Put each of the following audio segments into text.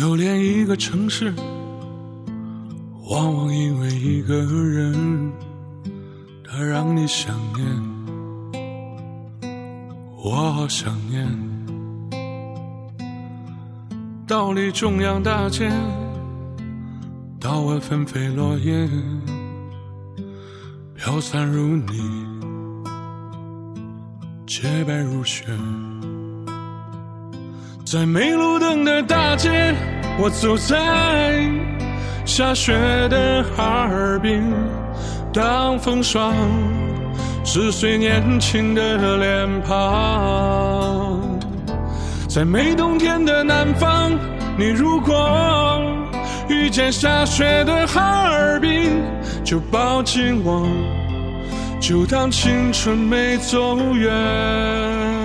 留恋一个城市，往往因为一个人，他让你想念，我好想念。到离中央大街，到我纷飞落叶，飘散如你，洁白如雪。在没路灯的大街，我走在下雪的哈尔滨，当风霜撕碎年轻的脸庞。在没冬天的南方，你如果遇见下雪的哈尔滨，就抱紧我，就当青春没走远。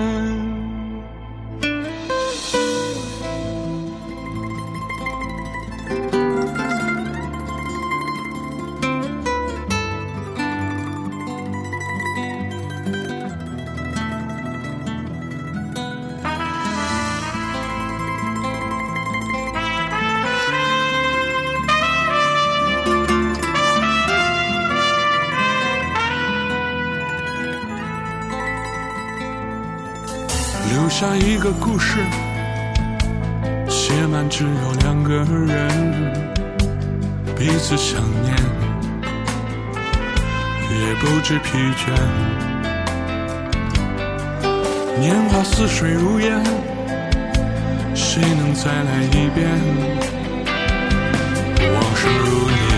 留下一个故事，写满只有两个人，彼此想念，也不知疲倦。年华似水如烟，谁能再来一遍？往事如你，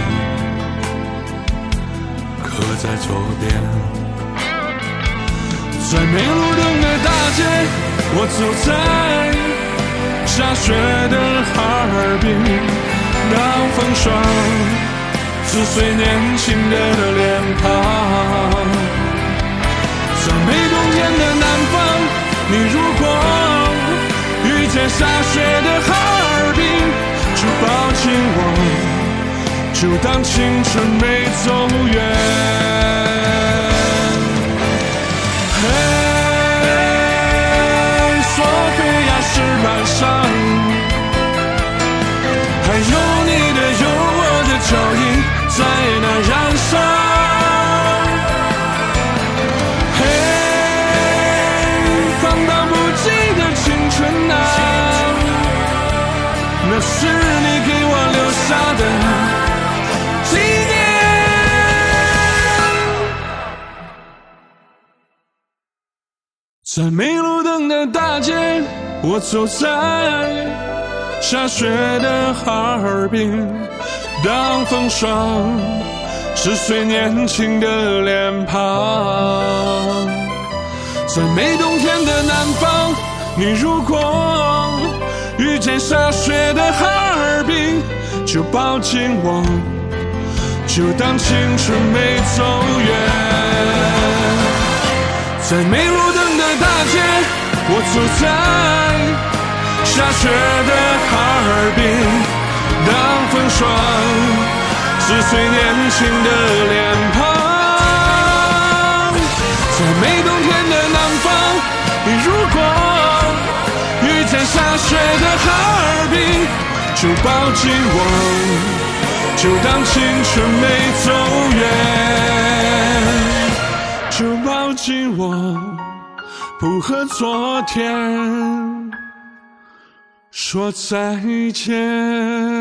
刻在左边。在没路灯的大街，我走在下雪的哈尔滨，当风霜撕碎年轻的脸庞。在没冬天的南方，你如果遇见下雪的哈尔滨，就抱紧我，就当青春没走远。索菲亚石板上，还有你的有我的脚印在那燃烧。嘿，放荡不羁的青春啊，那是你给我留下的纪念。在没路灯的大街，我走在下雪的哈尔滨，当风霜撕碎年轻的脸庞。在没冬天的南方，你如果遇见下雪的哈尔滨，就抱紧我，就当青春没走远。在没路灯的大街，我走在下雪的哈尔滨，当风霜撕碎年轻的脸庞。在没冬天的南方，你如果遇见下雪的哈尔滨，就抱紧我，就当青春没走远。就抱紧我，不和昨天说再见。